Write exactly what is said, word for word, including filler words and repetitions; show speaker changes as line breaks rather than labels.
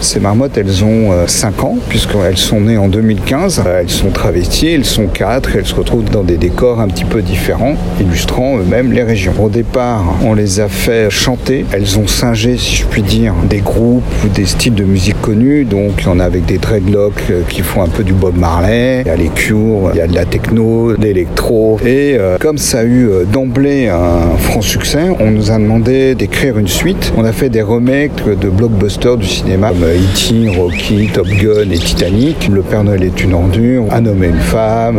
Ces marmottes, elles ont euh, cinq ans, puisqu'elles sont nées en deux mille quinze. Elles sont travesties, elles sont quatre, elles se retrouvent dans des décors un petit peu différents, illustrant eux-mêmes les régions. Au départ, on les a fait chanter. Elles ont singé, si je puis dire, des groupes ou des styles de musique connus. Donc, il y en a avec des dreadlocks euh, qui font un peu du Bob Marley. Il y a les Cure, il y a de la techno, de l'électro. Et euh, comme ça a eu euh, d'emblée un franc succès, on nous a demandé d'écrire une suite. On a fait des remakes de blockbusters du cinéma, comme E T, Rocky, Top Gun et Titanic. Le Père Noël est une ordure, Un homme et une femme.